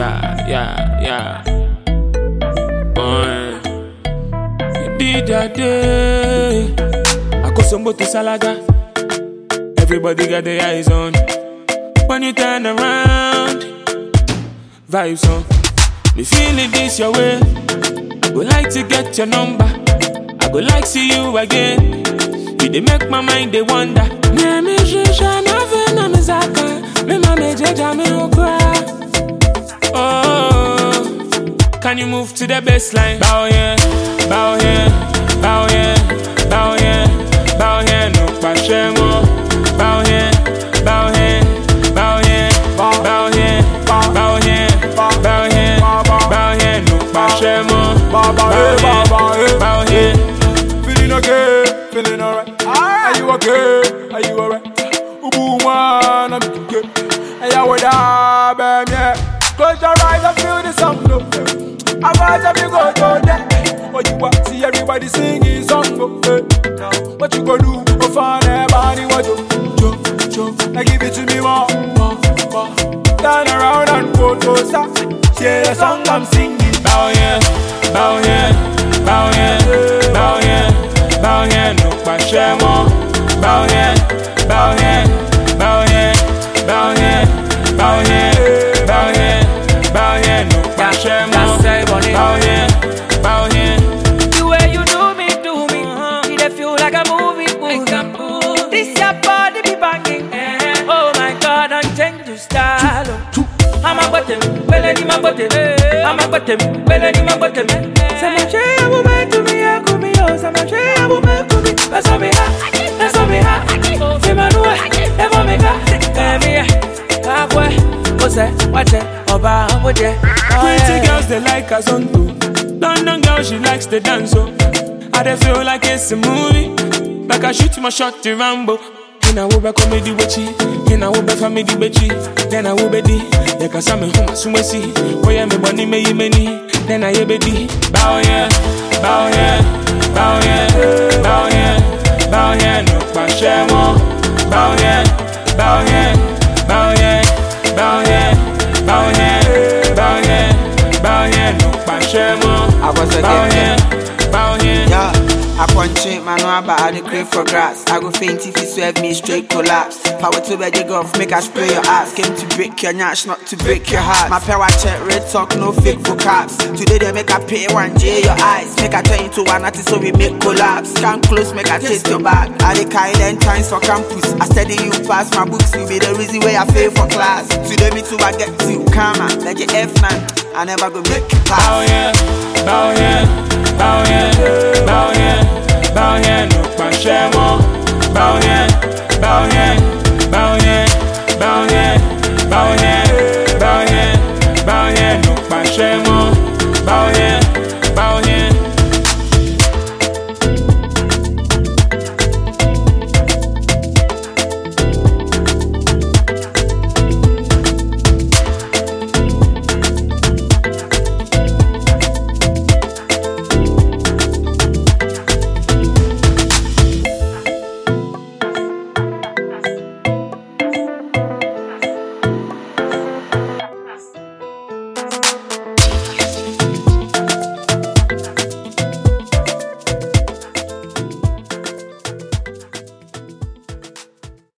yeah. You did that day. I got some to Salaga. Everybody got their eyes on. When you turn around, vibes on. Me feeling this your way. I would like to get your number. I would like see you again. You they make my mind they wonder. Oh, can you move to the baseline? Bow here, bow here, bow here, bow here, bow here, no pashemo. Bow here, bow here, bow here, bow here, bow here, bow here, bow here, no pashemo. Bow here. Feeling okay, feeling alright. Are you okay? Are you alright? Ubu man, I'm okay. Hey, I would have been, yeah. Close your eyes and feel the sound, no. I watch if you go to there. What you want, see everybody singing song, go. Now, what you gonna do? Go find everybody, what you now give it to me more. Turn around and go to stop. Hear the song I'm singing. Bow here, bow here, bow here, bow here, bow here, no pashemo. Bow here, bow here, bow here, bow here, bow here, bow here, bow here, no pashemo. Bow here, bow here. The way you do me, it feel like a movie. This your body be banging. Oh my God, don't change your style. I'm a bottom, belly my bottom. I'm a bottom, belly my bottom. Some say I will make to me, I could be yours. Some say I will make to me. That's all me have. That's all me have. Feel my new, never make up. Halfway, what's that? Watch it, Oba, what's that? Pretty girls they like a song too. London girl she likes to dance so. I dey feel like it's a movie. Like I shoot my shot to Rambo. In a wobe comedy wechi, in a wobe family bechi. Then I wobe di, ya kasame home sumesi. Oya me boni me yimeni, then I yebedi. Bow here, bow here, bow here, bow here, bow here, no pashemo. Bow here, bow here, bow here, bow here, bow here, bow here, bow here, no pashemo. I was Bow again. here, bow here. Yeah, I punch it, man, no about I crave for grass. I go faint if you swerve me straight collapse. Power to bed, you golf, make I spray your ass. Came to break your nyash, not to break your heart. My power check, red talk, no fake vocabs. Today they make I pay 1J your eyes. Make I turn into one artist so we make collapse. Come close, make I taste your bag. I the kind and times for campus. I study you pass my books, you be the reason why I fail for class. Today me too, I get to karma. Like your F9, I never go make you pass. Bow here, bow here, bow here, bow here, bow here, no pashemo. Bow here, bow here, bow here, bow here.